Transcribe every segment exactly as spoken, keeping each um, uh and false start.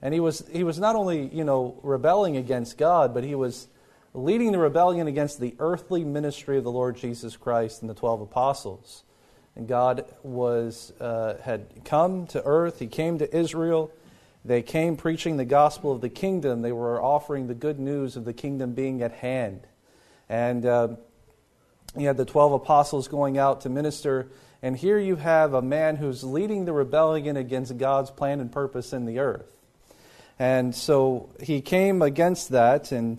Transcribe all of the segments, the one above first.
And he was he was not only, you know, rebelling against God, but he was leading the rebellion against the earthly ministry of the Lord Jesus Christ and the twelve apostles. And God was uh, had come to earth. He came to Israel. They came preaching the gospel of the kingdom. They were offering the good news of the kingdom being at hand. And uh, you had the twelve apostles going out to minister. And here you have a man who's leading the rebellion against God's plan and purpose in the earth. And so he came against that. And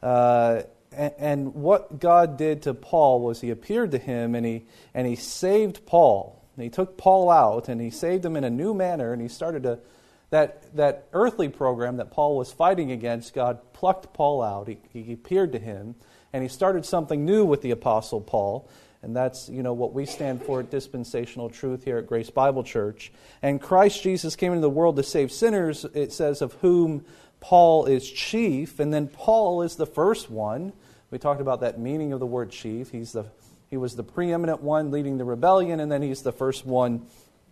uh, and, and what God did to Paul was he appeared to him and he and he saved Paul. And he took Paul out and he saved him in a new manner. And he started to That that earthly program that Paul was fighting against, God plucked Paul out. He, he appeared to him, and he started something new with the Apostle Paul, and that's, you know, what we stand for at Dispensational Truth here at Grace Bible Church. And Christ Jesus came into the world to save sinners, it says, of whom Paul is chief, and then Paul is the first one. We talked about that meaning of the word chief. He's the he was the preeminent one leading the rebellion, and then he's the first one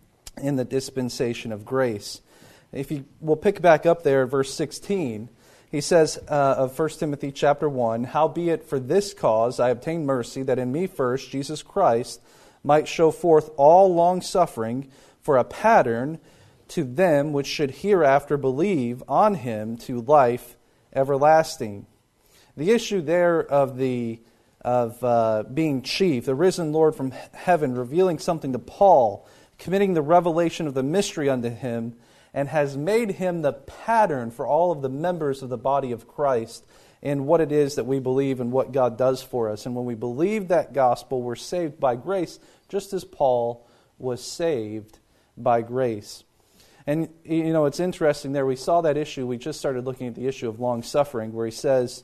in the dispensation of grace. If you will pick back up there, verse sixteen, he says uh, of First Timothy chapter one, "Howbeit for this cause I obtained mercy, that in me first Jesus Christ might show forth all long-suffering for a pattern to them which should hereafter believe on him to life everlasting." The issue there of the of uh, being chief, the risen Lord from heaven, revealing something to Paul, committing the revelation of the mystery unto him, and has made him the pattern for all of the members of the body of Christ in what it is that we believe and what God does for us. And when we believe that gospel, we're saved by grace, just as Paul was saved by grace. And, you know, it's interesting there. We saw that issue. We just started looking at the issue of long-suffering, where he says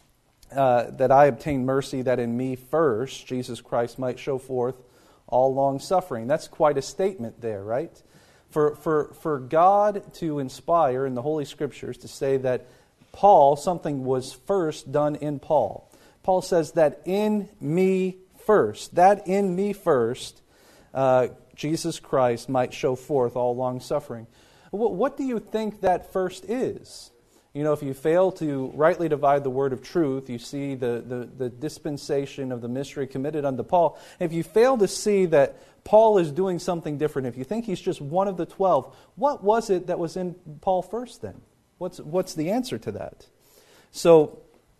uh, that I obtained mercy that in me first, Jesus Christ, might show forth all long-suffering. That's quite a statement there, right? For, for, for God to inspire in the Holy Scriptures to say that Paul, something was first done in Paul. Paul says that in me first, that in me first, uh, Jesus Christ might show forth all long-suffering. What, what do you think that first is? You know, if you fail to rightly divide the word of truth, you see the, the, the dispensation of the mystery committed unto Paul. If you fail to see that Paul is doing something different, if you think he's just one of the twelve, what was it that was in Paul first then? What's, what's the answer to that? So,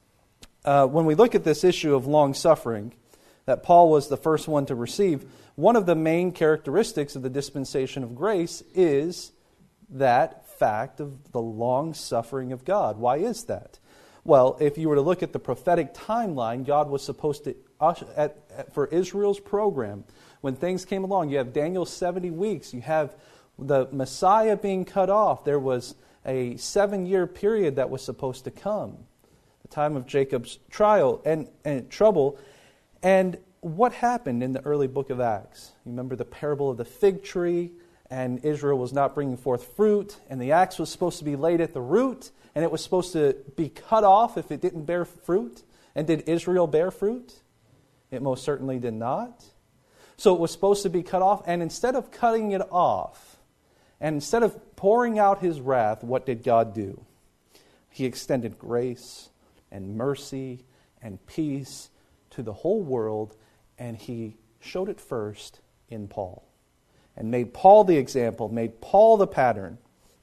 uh, when we look at this issue of long-suffering, that Paul was the first one to receive, one of the main characteristics of the dispensation of grace is that fact of the long-suffering of God. Why is that? Well, if you were to look at the prophetic timeline, God was supposed to, usher, at, at, for Israel's program, when things came along, you have Daniel's seventy weeks, you have the Messiah being cut off, there was a seven-year period that was supposed to come, the time of Jacob's trial and, and trouble. And what happened in the early book of Acts? You remember the parable of the fig tree, and Israel was not bringing forth fruit, and the axe was supposed to be laid at the root, and it was supposed to be cut off if it didn't bear fruit. And did Israel bear fruit? It most certainly did not. So it was supposed to be cut off, and instead of cutting it off, and instead of pouring out His wrath, what did God do? He extended grace and mercy and peace to the whole world, and He showed it first in Paul. And made Paul the example, made Paul the pattern.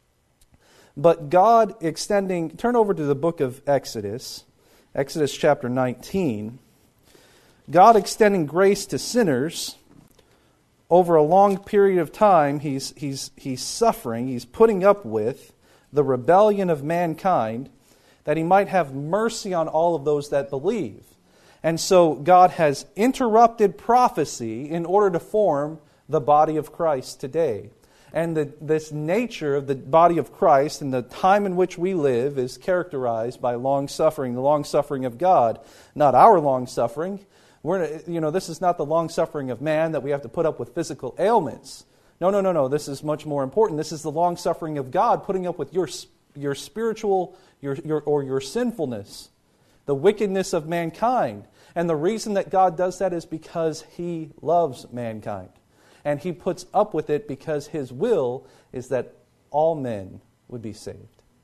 But God extending, turn over to the book of Exodus, Exodus chapter nineteen. God extending grace to sinners over a long period of time. He's, he's, he's suffering, He's putting up with the rebellion of mankind, that He might have mercy on all of those that believe. And so God has interrupted prophecy in order to form the body of Christ today. And the, this nature of the body of Christ and the time in which we live is characterized by long-suffering, the long-suffering of God, not our long-suffering. We're, you know, this is not the long-suffering of man that we have to put up with physical ailments. No, no, no, no. This is much more important. This is the long-suffering of God putting up with your your spiritual your, your or your sinfulness, the wickedness of mankind. And the reason that God does that is because He loves mankind. And He puts up with it because His will is that all men would be saved.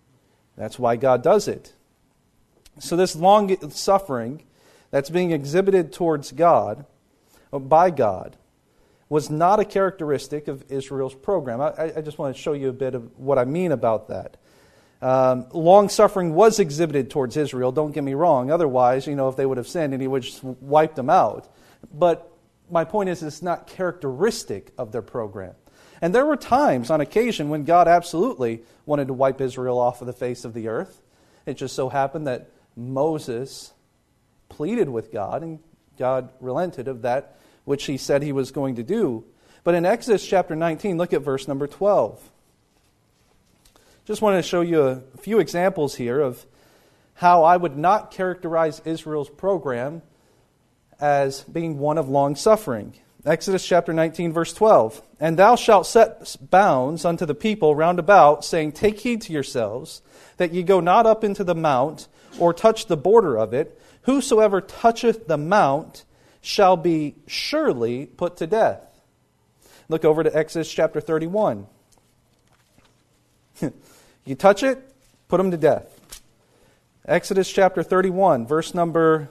That's why God does it. So this long suffering that's being exhibited towards God, by God, was not a characteristic of Israel's program. I, I just want to show you a bit of what I mean about that. Um, long suffering was exhibited towards Israel, don't get me wrong. Otherwise, you know, if they would have sinned and he would just wipe them out. But my point is, it's not characteristic of their program. And there were times, on occasion, when God absolutely wanted to wipe Israel off of the face of the earth. It just so happened that Moses pleaded with God, and God relented of that which he said he was going to do. But in Exodus chapter nineteen, look at verse number twelve. Just wanted to show you a few examples here of how I would not characterize Israel's program as being one of long suffering. Exodus chapter nineteen, verse twelve. And thou shalt set bounds unto the people round about, saying, Take heed to yourselves, that ye go not up into the mount, or touch the border of it. Whosoever toucheth the mount shall be surely put to death. Look over to Exodus chapter thirty-one. You touch it, put them to death. Exodus chapter thirty-one, verse number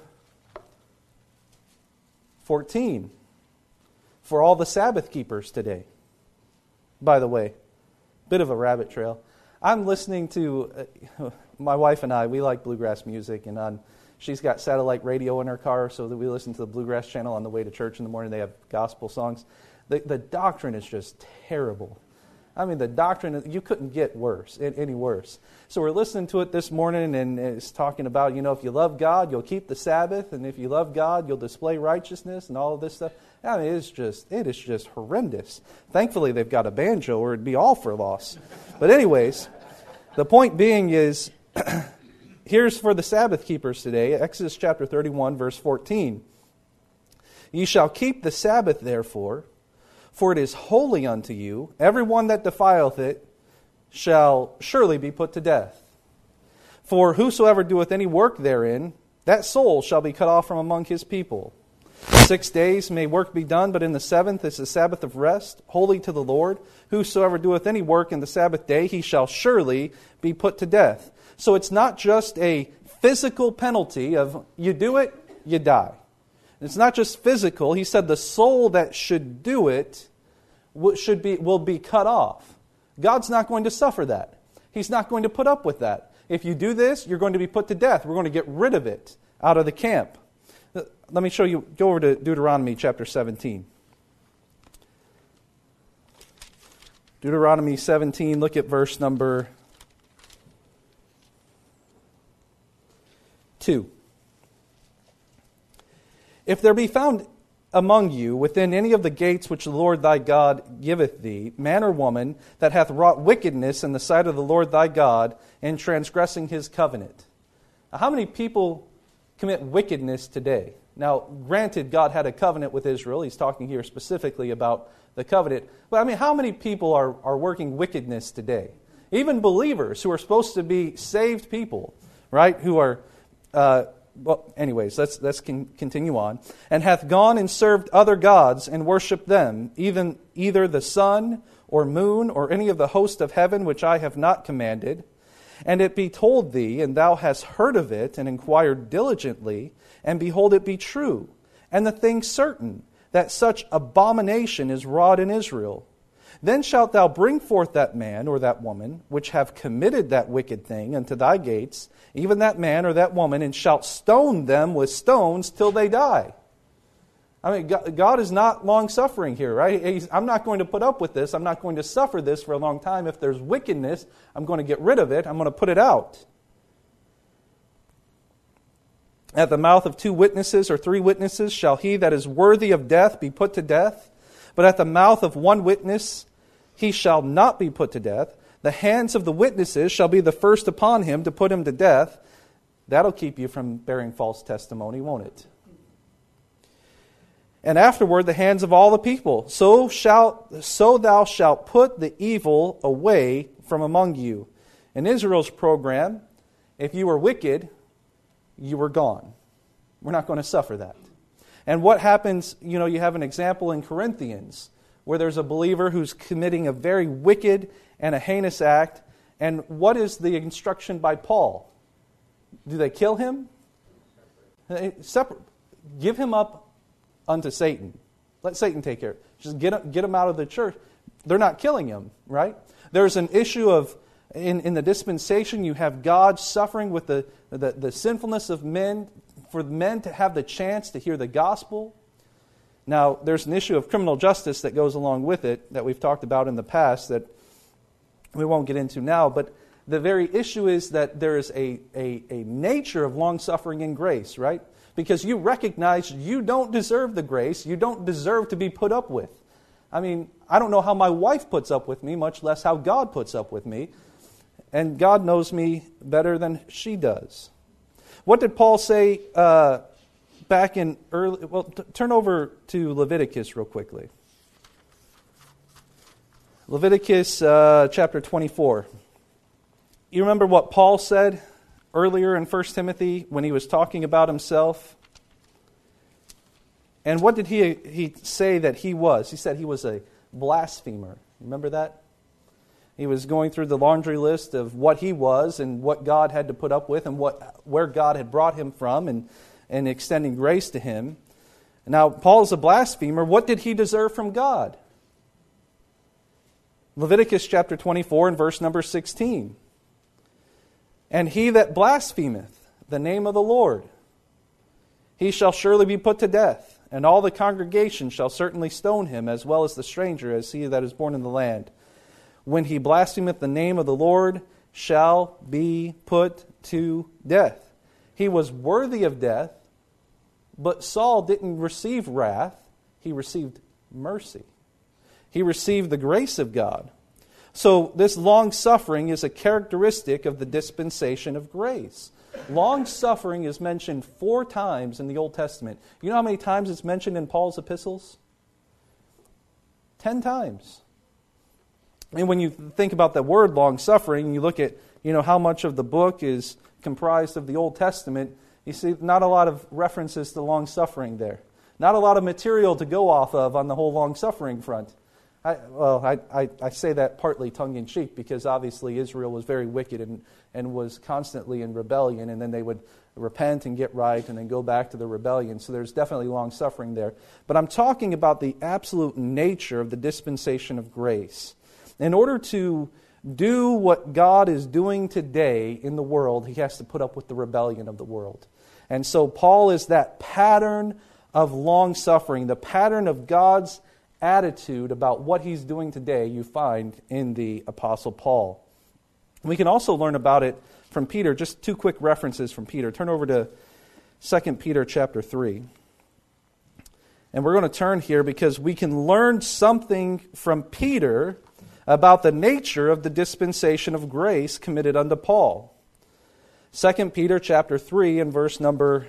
fourteen. For all the Sabbath keepers today. By the way, bit of a rabbit trail. I'm listening to, uh, my wife and I, we like bluegrass music, and on she's got satellite radio in her car, so that we listen to the bluegrass channel on the way to church in the morning. They have gospel songs. The, the doctrine is just terrible. I mean, the doctrine, you couldn't get worse, any worse. So we're listening to it this morning, and it's talking about, you know, if you love God, you'll keep the Sabbath, and if you love God, you'll display righteousness, and all of this stuff. I mean, it's just, it is just horrendous. Thankfully, they've got a banjo, or it'd be all for loss. But anyways, the point being is, here's for the Sabbath keepers today, Exodus chapter thirty-one, verse fourteen. Ye shall keep the Sabbath, therefore, for it is holy unto you. Every one that defileth it shall surely be put to death. For whosoever doeth any work therein, that soul shall be cut off from among his people. Six days may work be done, but in the seventh is the Sabbath of rest, holy to the Lord. Whosoever doeth any work in the Sabbath day, he shall surely be put to death. So it's not just a physical penalty of you do it, you die. It's not just physical. He said the soul that should do it should be will be cut off. God's not going to suffer that. He's not going to put up with that. If you do this, you're going to be put to death. We're going to get rid of it out of the camp. Let me show you, go over to Deuteronomy chapter seventeen. Deuteronomy seventeen, look at verse number two. If there be found among you within any of the gates which the Lord thy God giveth thee, man or woman, that hath wrought wickedness in the sight of the Lord thy God, in transgressing his covenant. Now, how many people commit wickedness today? Now, granted, God had a covenant with Israel. He's talking here specifically about the covenant. But I mean, how many people are, are working wickedness today? Even believers who are supposed to be saved people, right? Who are... Uh, Well, anyways, let's let's con- continue on. And hath gone and served other gods and worshipped them, even either the sun or moon or any of the host of heaven which I have not commanded. And it be told thee, and thou hast heard of it, and inquired diligently, and behold, it be true, and the thing certain, that such abomination is wrought in Israel. Then shalt thou bring forth that man or that woman, which have committed that wicked thing, unto thy gates, even that man or that woman, and shalt stone them with stones till they die. I mean, God is not long-suffering here, right? He's, I'm not going to put up with this. I'm not going to suffer this for a long time. If there's wickedness, I'm going to get rid of it. I'm going to put it out. At the mouth of two witnesses or three witnesses shall he that is worthy of death be put to death. But at the mouth of one witness he shall not be put to death. The hands of the witnesses shall be the first upon him to put him to death. That'll keep you from bearing false testimony, won't it? And afterward the hands of all the people. So shalt, so thou shalt put the evil away from among you. In Israel's program, if you were wicked, you were gone. We're not going to suffer that. And what happens, you know, you have an example in Corinthians where there's a believer who's committing a very wicked and a heinous act, And what is the instruction by Paul? Do they kill him? Separate. Give him up unto Satan. Let Satan take care of it. Just get, get him out of the church. They're not killing him, right? There's an issue of, in, in the dispensation, you have God suffering with the, the, the sinfulness of men, for men to have the chance to hear the gospel. Now, there's an issue of criminal justice that goes along with it that we've talked about in the past that we won't get into now, but the very issue is that there is a, a, a nature of long-suffering and grace, right? Because you recognize you don't deserve the grace, you don't deserve to be put up with. I mean, I don't know how my wife puts up with me, much less how God puts up with me. And God knows me better than she does. What did Paul say uh, back in early... Well, t- turn over to Leviticus real quickly. Leviticus uh, chapter twenty-four. You remember what Paul said earlier in First Timothy when he was talking about himself? And what did he, he say that he was? He said he was a blasphemer. Remember that? He was going through the laundry list of what he was and what God had to put up with and what where God had brought him from and, and extending grace to him. Now, Paul's a blasphemer. What did he deserve from God? Leviticus chapter twenty-four and verse number sixteen. And he that blasphemeth the name of the Lord, he shall surely be put to death, and all the congregation shall certainly stone him, as well as the stranger, as he that is born in the land. When he blasphemeth the name of the Lord, shall be put to death. He was worthy of death, but Saul didn't receive wrath. He received mercy. He received the grace of God. So this long-suffering is a characteristic of the dispensation of grace. Long-suffering is mentioned four times in the Old Testament. You know how many times it's mentioned in Paul's epistles? Ten times. And when you think about the word long-suffering, you look at, you know, how much of the book is comprised of the Old Testament, you see not a lot of references to long-suffering there. Not a lot of material to go off of on the whole long-suffering front. I, well, I, I, I say that partly tongue-in-cheek because obviously Israel was very wicked and, and was constantly in rebellion, and then they would repent and get right and then go back to the rebellion. So there's definitely long-suffering there. But I'm talking about the absolute nature of the dispensation of grace. In order to do what God is doing today in the world, He has to put up with the rebellion of the world. And so Paul is that pattern of long-suffering, the pattern of God's attitude about what He's doing today you find in the Apostle Paul. We can also learn about it from Peter. Just two quick references from Peter. Turn over to Second Peter chapter three. And we're going to turn here because we can learn something from Peter about the nature of the dispensation of grace committed unto Paul. Second Peter chapter three and verse number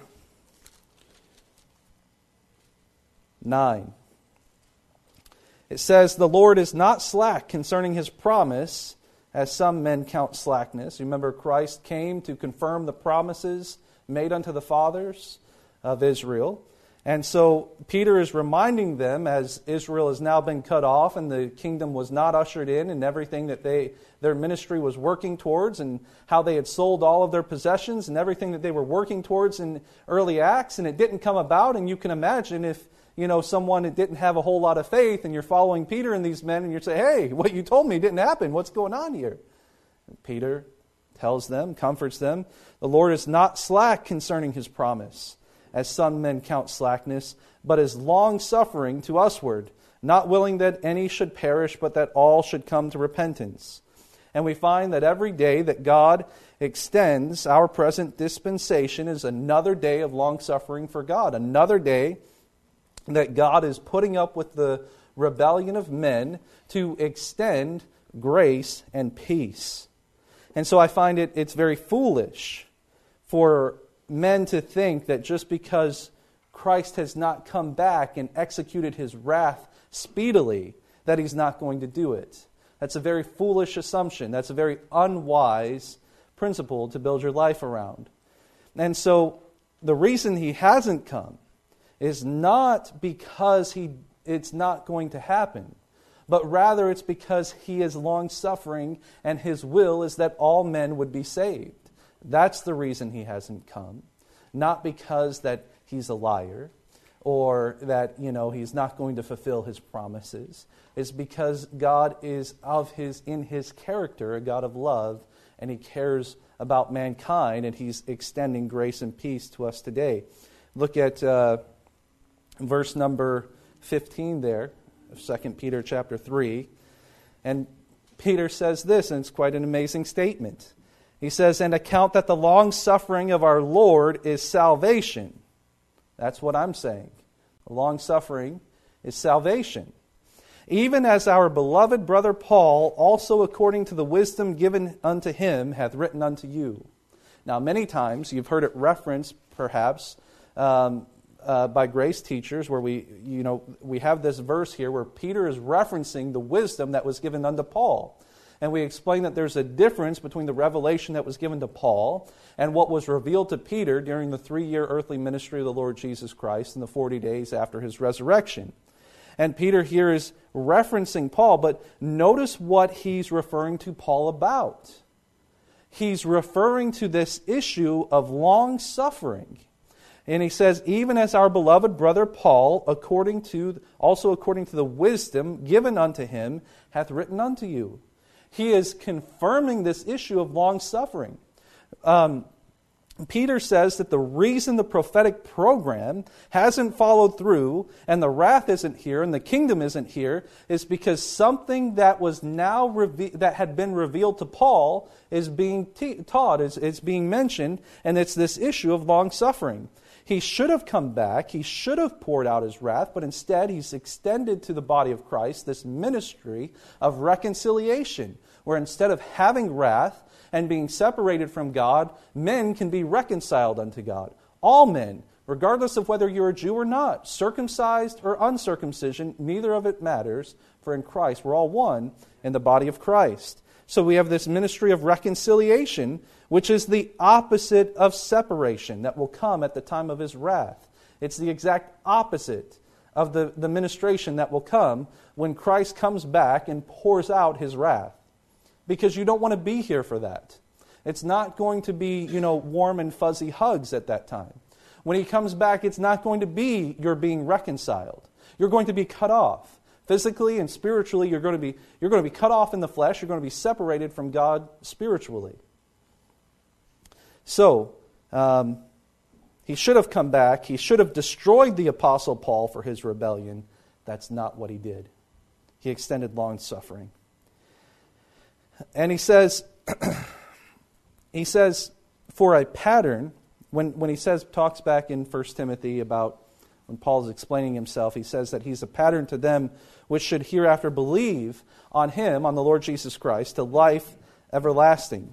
nine. It says, "The Lord is not slack concerning His promise, as some men count slackness." Remember, Christ came to confirm the promises made unto the fathers of Israel. And so Peter is reminding them, as Israel has now been cut off and the kingdom was not ushered in, and everything that they their ministry was working towards, and how they had sold all of their possessions and everything that they were working towards in early Acts, and it didn't come about. And you can imagine if you know, someone that didn't have a whole lot of faith, and you're following Peter and these men, and you say, "Hey, what you told me didn't happen. What's going on here?" And Peter tells them, comforts them, "The Lord is not slack concerning His promise, as some men count slackness, but is long-suffering to usward, not willing that any should perish, but that all should come to repentance." And we find that every day that God extends our present dispensation is another day of long-suffering for God, another day that God is putting up with the rebellion of men to extend grace and peace. And so I find it it's very foolish for men to think that just because Christ has not come back and executed His wrath speedily, that He's not going to do it. That's a very foolish assumption. That's a very unwise principle to build your life around. And so the reason He hasn't come is not because he it's not going to happen, but rather it's because he is long-suffering and his will is that all men would be saved. That's the reason he hasn't come. Not because that he's a liar or that, you know, he's not going to fulfill his promises. It's because God is of his in his character a God of love, and he cares about mankind, and he's extending grace and peace to us today. Look at uh, verse number fifteen there of Second Peter chapter three. And Peter says this, and it's quite an amazing statement. He says, "And account that the long suffering of our Lord is salvation." That's what I'm saying. The long suffering is salvation. "Even as our beloved brother Paul, also according to the wisdom given unto him, hath written unto you." Now, many times you've heard it referenced, perhaps, um, uh, by grace teachers, where we, you know, we have this verse here where Peter is referencing the wisdom that was given unto Paul. And we explain that there's a difference between the revelation that was given to Paul and what was revealed to Peter during the three-year earthly ministry of the Lord Jesus Christ in the forty days after his resurrection. And Peter here is referencing Paul, but notice what he's referring to Paul about. He's referring to this issue of long suffering. And he says, "Even as our beloved brother Paul, according to also according to the wisdom given unto him, hath written unto you." He is confirming this issue of long suffering. Um, Peter says that the reason the prophetic program hasn't followed through and the wrath isn't here and the kingdom isn't here is because something that was now reve- that had been revealed to Paul is being te- taught, is, is being mentioned, and it's this issue of long suffering. He should have come back, he should have poured out his wrath, but instead he's extended to the body of Christ this ministry of reconciliation, where instead of having wrath and being separated from God, men can be reconciled unto God. All men, regardless of whether you're a Jew or not, circumcised or uncircumcision, neither of it matters, for in Christ we're all one in the body of Christ. So we have this ministry of reconciliation, which is the opposite of separation that will come at the time of his wrath. It's the exact opposite of the, the ministration that will come when Christ comes back and pours out his wrath. Because you don't want to be here for that. It's not going to be, you know, warm and fuzzy hugs at that time. When he comes back, it's not going to be you're being reconciled. You're going to be cut off. Physically and spiritually, you're going to be you're going to be cut off in the flesh. You're going to be separated from God spiritually. So, um, he should have come back. He should have destroyed the Apostle Paul for his rebellion. That's not what he did. He extended long suffering. And he says, he says, for a pattern, when, when he says, talks back in First Timothy about when Paul's explaining himself, he says that he's a pattern to them which should hereafter believe on him, on the Lord Jesus Christ, to life everlasting.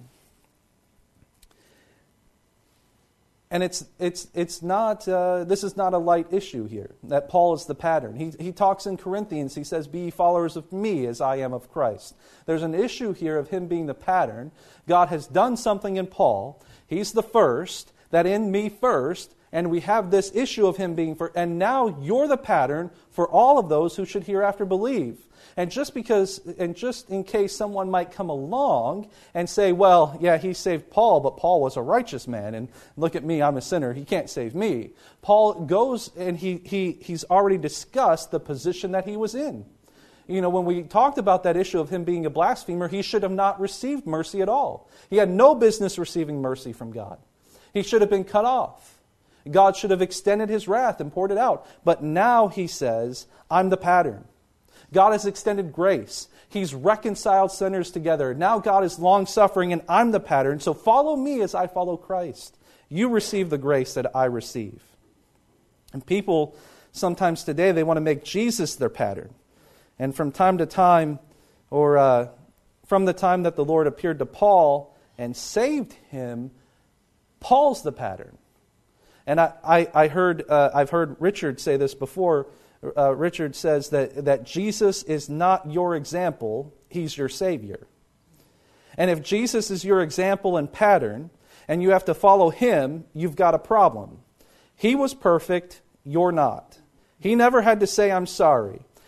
And it's it's it's not uh, this is not a light issue here, that Paul is the pattern. He he talks in Corinthians, he says, "Be ye followers of me as I am of Christ." There's an issue here of him being the pattern. God has done something in Paul. He's the first, that in me first, and we have this issue of him being first. And now you're the pattern for all of those who should hereafter believe. And just because, and just in case someone might come along and say, well, yeah, he saved Paul, but Paul was a righteous man, and look at me, I'm a sinner, he can't save me. Paul goes and he he he's already discussed the position that he was in. You know, when we talked about that issue of him being a blasphemer, he should have not received mercy at all. He had no business receiving mercy from God. He should have been cut off. God should have extended his wrath and poured it out. But now he says, I'm the pattern. God has extended grace. He's reconciled sinners together. Now God is long-suffering and I'm the pattern. So follow me as I follow Christ. You receive the grace that I receive. And people sometimes today, they want to make Jesus their pattern. And from time to time, or uh, from the time that the Lord appeared to Paul and saved him, Paul's the pattern. And I, I, I heard, uh, I've heard Richard say this before. Uh, Richard says that, that Jesus is not your example, he's your Savior. And if Jesus is your example and pattern, and you have to follow him, you've got a problem. He was perfect, you're not. He never had to say, I'm sorry.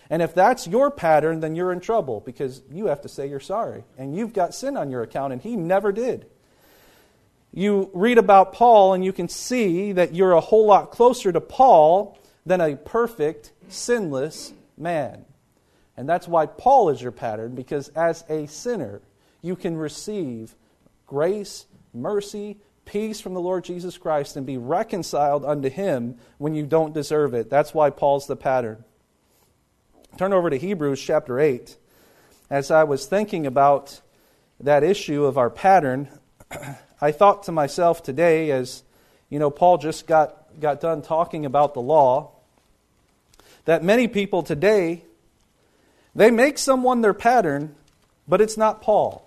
And if that's your pattern, then you're in trouble because you have to say you're sorry. And you've got sin on your account, and he never did. You read about Paul, and you can see that you're a whole lot closer to Paul than a perfect, sinless man. And that's why Paul is your pattern, because as a sinner, you can receive grace, mercy, peace from the Lord Jesus Christ and be reconciled unto Him when you don't deserve it. That's why Paul's the pattern. Turn over to Hebrews chapter eight. As I was thinking about that issue of our pattern, I thought to myself today, as you know, Paul just got, got done talking about the law, that many people today, they make someone their pattern, but it's not Paul.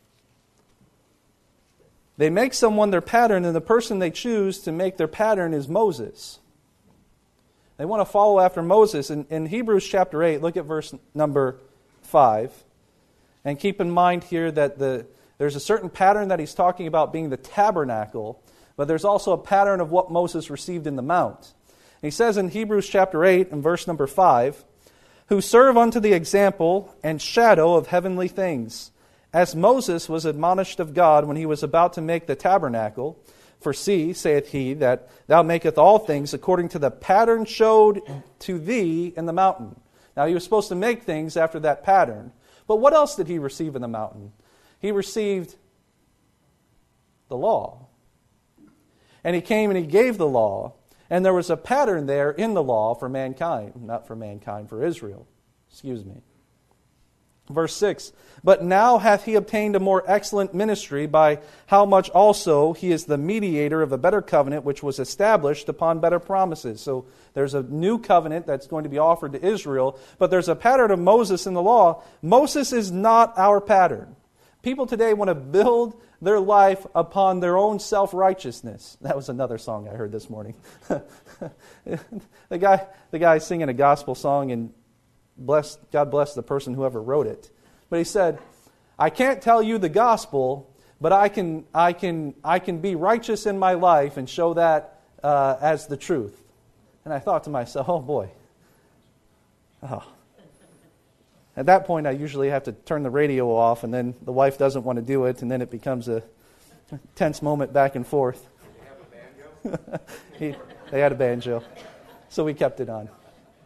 They make someone their pattern, and the person they choose to make their pattern is Moses. They want to follow after Moses. In, in Hebrews chapter eight, look at verse number five. And keep in mind here that the there's a certain pattern that he's talking about being the tabernacle, but there's also a pattern of what Moses received in the mount. He says in Hebrews chapter eight and verse number five, who serve unto the example and shadow of heavenly things, as Moses was admonished of God when he was about to make the tabernacle. For see, saith he, that thou maketh all things according to the pattern showed to thee in the mountain. Now he was supposed to make things after that pattern. But what else did he receive in the mountain? He received the law. And he came and he gave the law. And there was a pattern there in the law for mankind. Not for mankind, for Israel. Excuse me. Verse six, but now hath he obtained a more excellent ministry, by how much also he is the mediator of a better covenant, which was established upon better promises. So there's a new covenant that's going to be offered to Israel, but there's a pattern of Moses in the law. Moses is not our pattern. People today want to build their life upon their own self-righteousness. That was another song I heard this morning. the guy, the guy singing a gospel song, and bless, God bless the person whoever wrote it. But he said, I can't tell you the gospel, but I can, I can, I can be righteous in my life and show that uh, as the truth. And I thought to myself, oh boy. Oh. At that point, I usually have to turn the radio off, and then the wife doesn't want to do it, and then it becomes a tense moment back and forth. Did they have a banjo? he, they had a banjo, so we kept it on.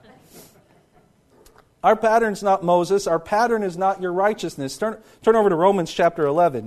Our pattern's not Moses. Our pattern is not your righteousness. Turn, turn over to Romans chapter eleven.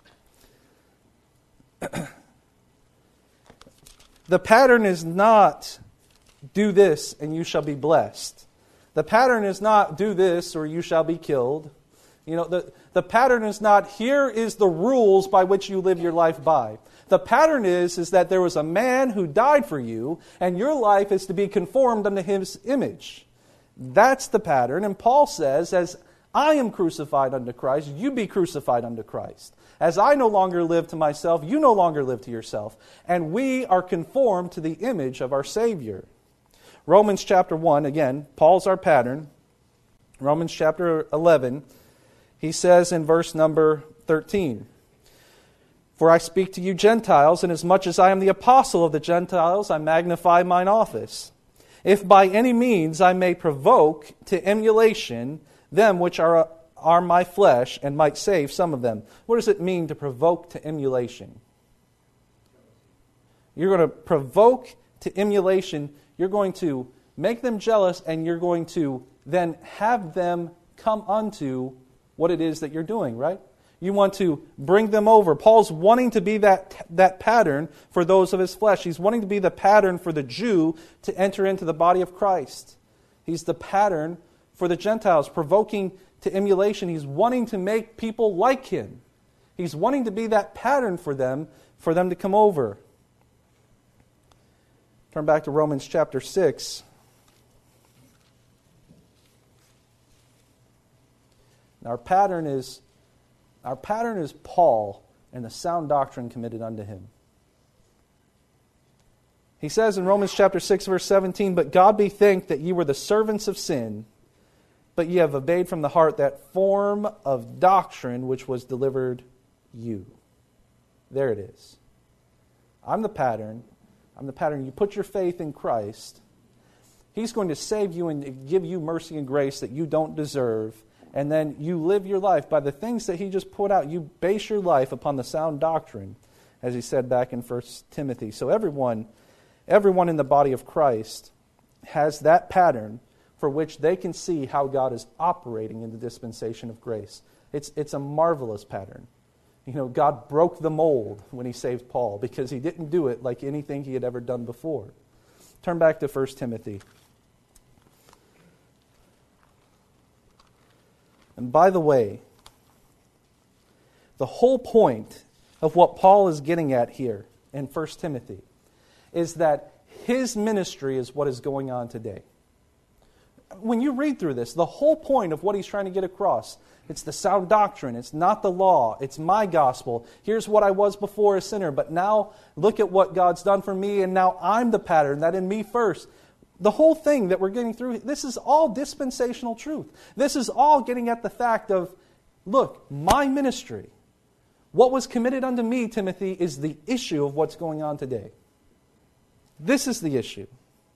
The pattern is not do this and you shall be blessed. The pattern is not do this or you shall be killed. You know, the, the pattern is not here is the rules by which you live your life by. The pattern is, is that there was a man who died for you, and your life is to be conformed unto his image. That's the pattern. And Paul says, as I am crucified unto Christ, you be crucified unto Christ. As I no longer live to myself, you no longer live to yourself. And we are conformed to the image of our Savior. Romans chapter one, again, Paul's our pattern. Romans chapter eleven, he says in verse number thirteen, for I speak to you Gentiles, inasmuch as I am the apostle of the Gentiles, I magnify mine office. If by any means I may provoke to emulation them which are, are my flesh, and might save some of them. What does it mean to provoke to emulation? You're going to provoke to emulation. You're going to make them jealous, and you're going to then have them come unto what it is that you're doing, right? You want to bring them over. Paul's wanting to be that, that pattern for those of his flesh. He's wanting to be the pattern for the Jew to enter into the body of Christ. He's the pattern for the Gentiles, provoking to emulation. He's wanting to make people like him. He's wanting to be that pattern for them, for them to come over. Turn back to Romans chapter six. Our pattern is our pattern is Paul and the sound doctrine committed unto him. He says in Romans chapter six, verse seventeen, but God be thanked that ye were the servants of sin, but ye have obeyed from the heart that form of doctrine which was delivered you. There it is. I'm the pattern. I'm the pattern. You put your faith in Christ, He's going to save you and give you mercy and grace that you don't deserve. And then you live your life by the things that He just put out. You base your life upon the sound doctrine, as he said back in First Timothy. So everyone, everyone in the body of Christ has that pattern for which they can see how God is operating in the dispensation of grace. It's, it's a marvelous pattern. You know, God broke the mold when He saved Paul because He didn't do it like anything He had ever done before. Turn back to First Timothy. And by the way, the whole point of what Paul is getting at here in First Timothy is that his ministry is what is going on today. When you read through this, the whole point of what he's trying to get across, it's the sound doctrine, it's not the law, it's my gospel. Here's what I was before, a sinner, but now look at what God's done for me, and now I'm the pattern, that in me first. The whole thing that we're getting through, this is all dispensational truth. This is all getting at the fact of, look, my ministry, what was committed unto me, Timothy, is the issue of what's going on today. This is the issue.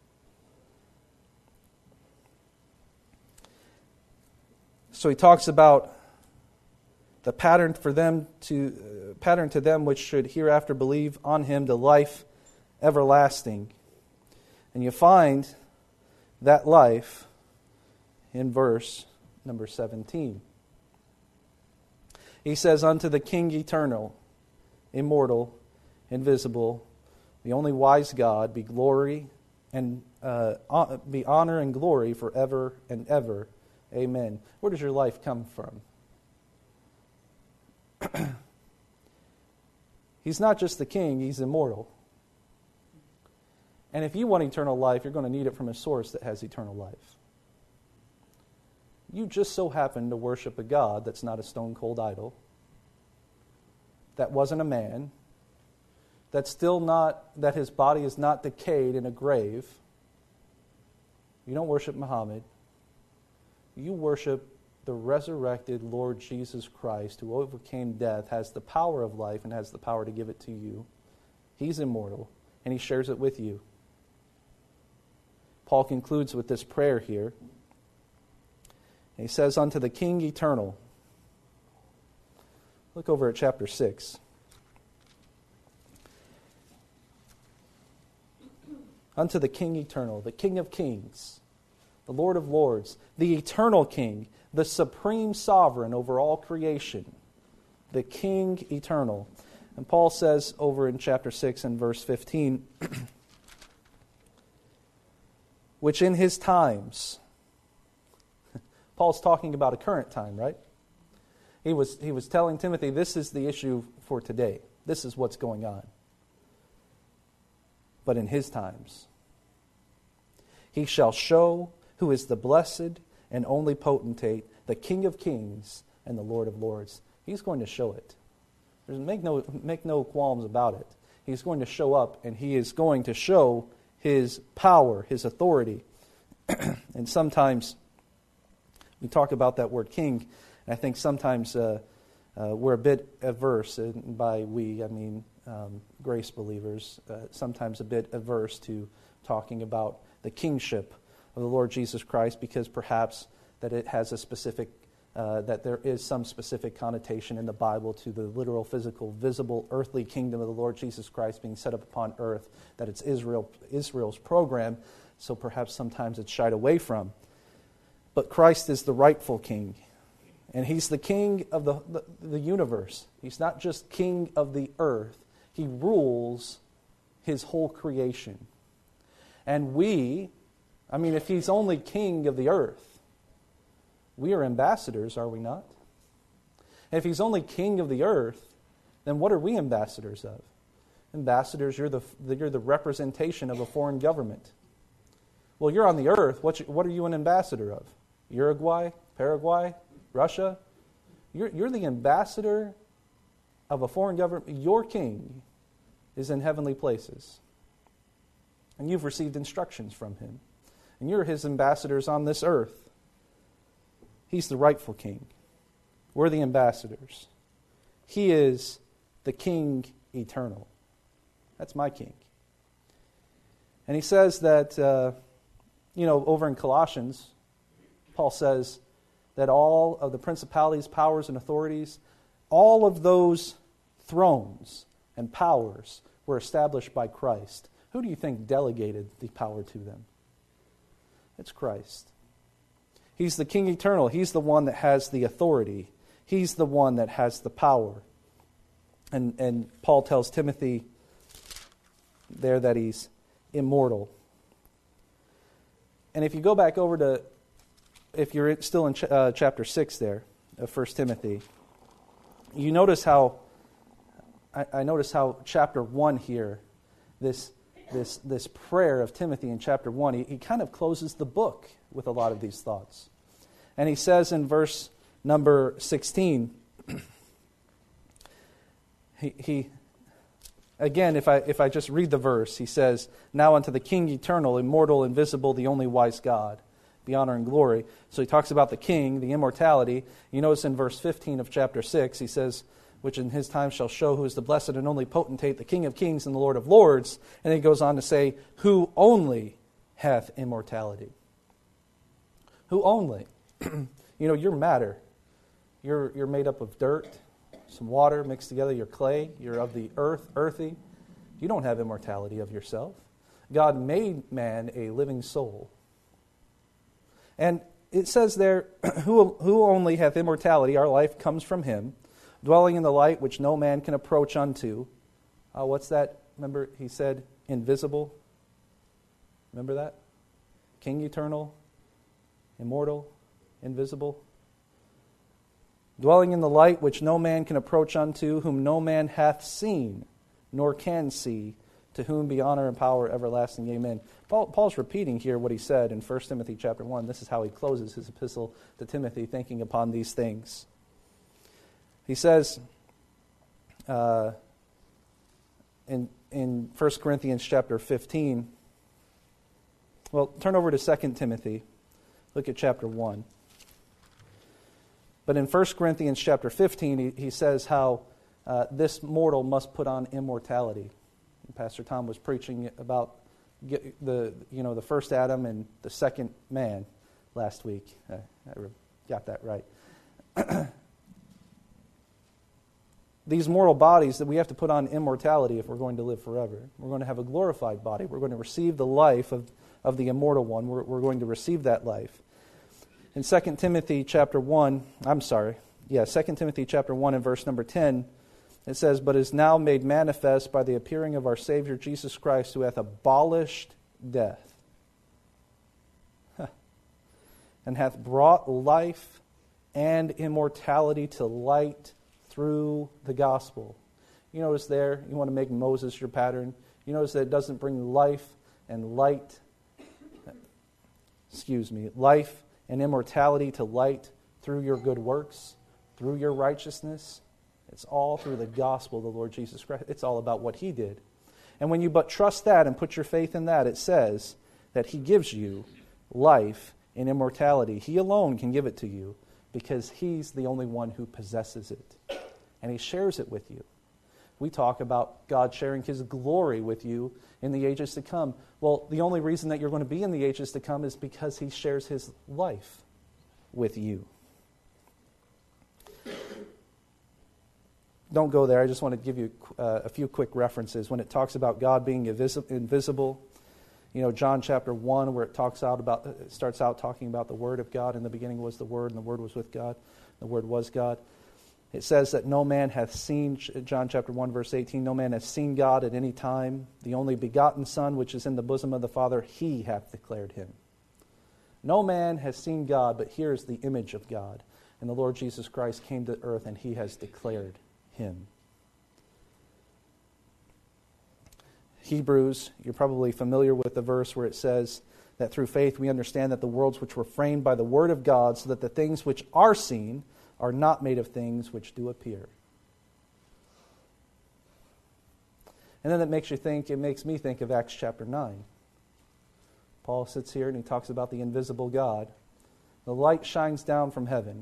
So he talks about the pattern for them to uh, pattern to them which should hereafter believe on Him to life everlasting. And you find that life in verse number seventeen. He says, unto the King eternal, immortal, invisible, the only wise God, be glory and uh, be honor and glory forever and ever. Amen. Where does your life come from? He's not just the King, He's immortal. And if you want eternal life, you're going to need it from a source that has eternal life. You just so happen to worship a God that's not a stone-cold idol, that wasn't a man, that's still not, that his body is not decayed in a grave. You don't worship Muhammad. You worship the resurrected Lord Jesus Christ, who overcame death, has the power of life, and has the power to give it to you. He's immortal, and He shares it with you. Paul concludes with this prayer here. He says, unto the King eternal. Look over at chapter six. Unto the King eternal, the King of kings, the Lord of lords, the eternal King, the supreme sovereign over all creation, the King eternal. And Paul says over in chapter six and verse fifteen, which in His times, Paul's talking about a current time, right? He was, he was telling Timothy, this is the issue for today. This is what's going on. But in His times, He shall show who is the blessed and only potentate, the King of kings and the Lord of lords. He's going to show it. There's, make no, make no qualms about it. He's going to show up, and He is going to show His power, His authority. And sometimes we talk about that word king, and I think sometimes uh, uh, we're a bit averse, and by we, I mean um, grace believers, uh, sometimes a bit averse to talking about the kingship of the Lord Jesus Christ, because perhaps that it has a specific, uh, that there is some specific connotation in the Bible to the literal, physical, visible, earthly kingdom of the Lord Jesus Christ being set up upon earth, that it's Israel, Israel's program, so perhaps sometimes it's shied away from. But Christ is the rightful king, and He's the king of the, the, the universe. He's not just king of the earth. He rules His whole creation. And we, I mean, if He's only king of the earth, we are ambassadors, are we not? And if He's only king of the earth, then what are we ambassadors of? Ambassadors, you're the, you're the representation of a foreign government. Well, you're on the earth. What, you, what are you an ambassador of? Uruguay? Paraguay? Russia? You're, you're the ambassador of a foreign government. Your king is in heavenly places. And you've received instructions from Him. And you're His ambassadors on this earth. He's the rightful king. We're the ambassadors. He is the King eternal. That's my king. And he says that, uh, you know, over in Colossians, Paul says that all of the principalities, powers, and authorities, all of those thrones and powers were established by Christ. Who do you think delegated the power to them? It's Christ. He's the King eternal. He's the one that has the authority. He's the one that has the power. And, and Paul tells Timothy there that he's immortal. And if you go back over to, if you're still in ch- uh, chapter six there of First Timothy, you notice how, I, I notice how chapter one here, this this this prayer of Timothy in chapter one, he, he kind of closes the book with a lot of these thoughts. And he says in verse number sixteen, he, he again, if I if I just read the verse, he says, "Now unto the King eternal, immortal, invisible, the only wise God, be honor and glory." So he talks about the King, the immortality. You notice in verse fifteen of chapter six, he says, "Which in his time shall show who is the blessed and only potentate, the King of kings and the Lord of lords." And then he goes on to say, "Who only hath immortality." Who only? You know, you're matter. You're, you're made up of dirt, some water mixed together. You're clay. You're of the earth, earthy. You don't have immortality of yourself. God made man a living soul. And it says there, who, who only hath immortality, our life comes from him, dwelling in the light which no man can approach unto. Uh, what's that? Remember, he said, invisible. Remember that? King eternal, immortal, invisible. Dwelling in the light which no man can approach unto, whom no man hath seen, nor can see, to whom be honor and power everlasting. Amen. Paul, Paul's repeating here what he said in First Timothy chapter one. This is how he closes his epistle to Timothy, thinking upon these things. He says uh, in, in First Corinthians chapter fifteen, well, turn over to Second Timothy. Look at chapter one. But in First Corinthians chapter fifteen, he, he says how uh, this mortal must put on immortality. And Pastor Tom was preaching about get the you know the first Adam and the second man last week. I, I got that right. These mortal bodies, that we have to put on immortality if we're going to live forever. We're going to have a glorified body. We're going to receive the life of, of the immortal one. We're, we're going to receive that life. In Second Timothy chapter one, I'm sorry, yeah, Second Timothy chapter one and verse number ten, it says, "But is now made manifest by the appearing of our Savior Jesus Christ, who hath abolished death, and hath brought life and immortality to light through the gospel." You notice there, you want to make Moses your pattern. You notice that it doesn't bring life and light, excuse me, life and immortality to light through your good works, through your righteousness. It's all through the gospel of the Lord Jesus Christ. It's all about what He did. And when you but trust that and put your faith in that, it says that He gives you life and immortality. He alone can give it to you because He's the only one who possesses it. And He shares it with you. We talk about God sharing His glory with you in the ages to come. Well, the only reason that you're going to be in the ages to come is because He shares His life with you. Don't go there. I just want to give you uh, a few quick references. When it talks about God being invisi- invisible, you know, John chapter one, where it talks out about, it starts out talking about the Word of God. In the beginning was the Word, and the Word was with God. The Word was God. It says that no man hath seen, John chapter one, verse eighteen, no man hath seen God at any time. The only begotten Son, which is in the bosom of the Father, He hath declared Him. No man has seen God, but here is the image of God. And the Lord Jesus Christ came to earth, and He has declared Him. Hebrews, you're probably familiar with the verse where it says that through faith we understand that the worlds which were framed by the Word of God, so that the things which are seen are not made of things which do appear. And then it makes you think, it makes me think of Acts chapter nine. Paul sits here and he talks about the invisible God. The light shines down from heaven,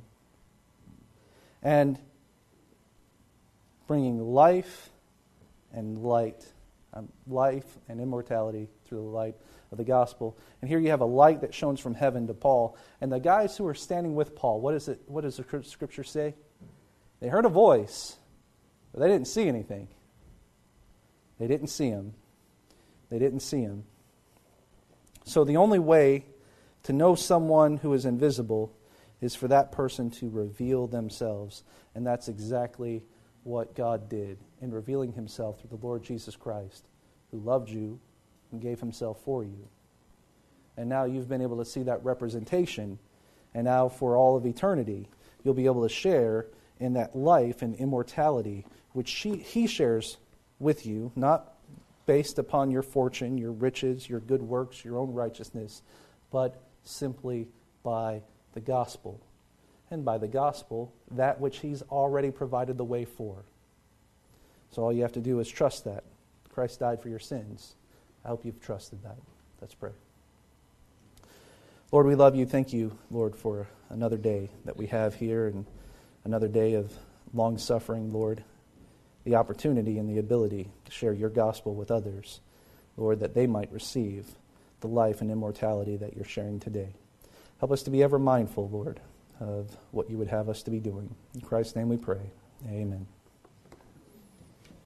and bringing life and light. um, life and immortality through the light of the gospel. And here you have a light that shines from heaven to Paul. And the guys who are standing with Paul, what is it? What does the Scripture say? They heard a voice, but they didn't see anything. They didn't see him. They didn't see him. So the only way to know someone who is invisible is for that person to reveal themselves. And that's exactly what God did in revealing himself through the Lord Jesus Christ, who loved you and gave himself for you. And now you've been able to see that representation, and now for all of eternity, you'll be able to share in that life and immortality which she, he shares with you, not based upon your fortune, your riches, your good works, your own righteousness, but simply by the gospel. And by the gospel, that which he's already provided the way for. So all you have to do is trust that. Christ died for your sins. I hope you've trusted that. Let's pray. Lord, we love you. Thank you, Lord, for another day that we have here and another day of long suffering, Lord. The opportunity and the ability to share your gospel with others, Lord, that they might receive the life and immortality that you're sharing today. Help us to be ever mindful, Lord, of what you would have us to be doing. In Christ's name we pray. Amen.